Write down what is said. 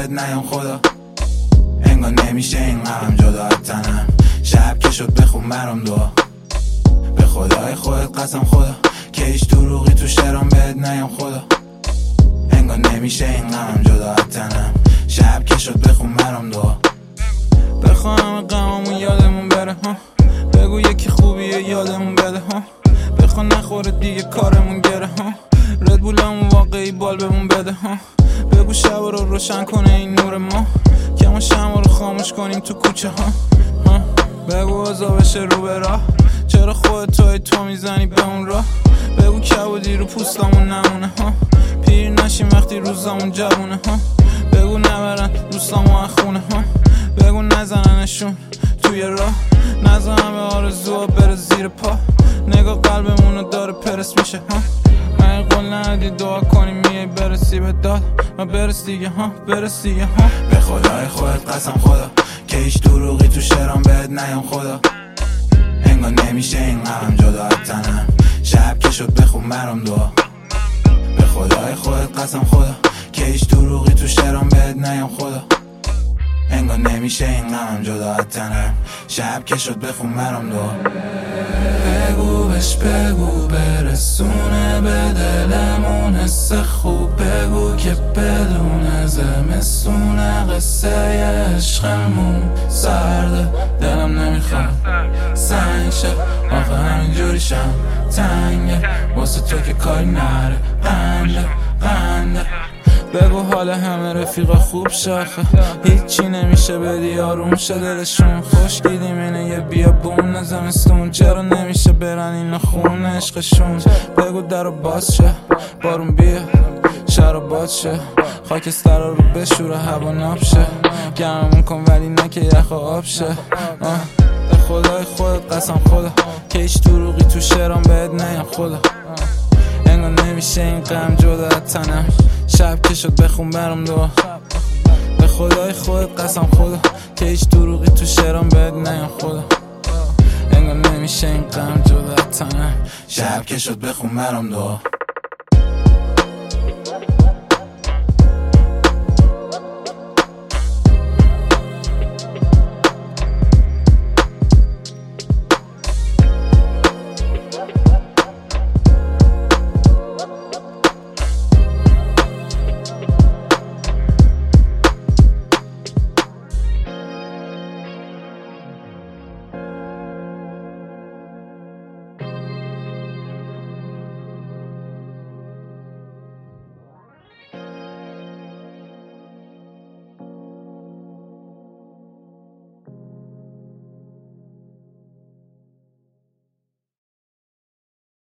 بهت نیام خدا. انگار نمیشه این غم جدا از تنم. شب که شد بخون برام دعا. به خدای خودت قسم خدا که هیچ دروغی تو شعرام بهت نیام خدا. انگار نمیشه این غم جدا از تنم. شب که شد بخون برام دعا. بخوا همه غمامون یادمون بره ها. بگو یکی خوبیه یادمون بده ها. بخوا نخوره دیگه کارمون گره ها. ردبولمون واقعی بال بهمون بده ها. بگو شب رو روشن کنه این نور ما که ما شمع رو خاموش کنیم تو کوچه ها. بگو اوضاع بشه رو به راه. چرا خودت تو میزنی به اون راه. بگو کبودی رو پوستمون نمونه ها. پیر نشیم وقتی روزامون جوونه ها. بگو نبرن دوستامو از خونه ها. بگو نزننشون توی راه. نزنن به آرزوها بره زیر پا. نگاه قلبمونو داره پرس میشه ها. من قول ندی دعا کنیم میای برسی به داد. ما برس دیگه ها برس دیگه ها. به خدای خودت قسم خدا که هیچ دروغی تو شعرام بهت نیام خدا. انگار نمیشه این غم جدا از تنم. شب که شد بخون برام دعا. به خدای خودت قسم خدا که هیچ دروغی تو شعرام بهت نیام خدا. انگار نمیشه این غم جدا از تنم. شب که شد بخون برام دعا. بگو بهش بگو برسونه به دلمون حس خوب. بگو که بدون زمستونه قصه عشقمون سرده. دلم نمیخواد سنگ شه آخه همینجوری شم تنگه واسه تو که کاری نره قنده. بگو حال همه رفیقا خوب شاخه. هیچی نمیشه بدی آروم شه دلشون. خوش دیدیم اینه یه بیابون زمستون. چرا نمیشه برن اینا خون عشقشون. بگو درو باز شه بارون بیا شهر باز شه. خاکسترا رو بشوره هوا ناب شه. گرممون کن ولی نه که یخ و آب شه. به خدای خودت قسم خدا که هیچ دروغی تو شعرام بهت نیام خدا. انگار نمیشه این غم جدا از تنم. شب که شد بخون برام دعا. به خدای خودت قسم خدا که هیچ دروغی تو شعرام بهت نیام خدا. انگار نمیشه این غم جدا از تنم. شب که شد بخون برام دعا.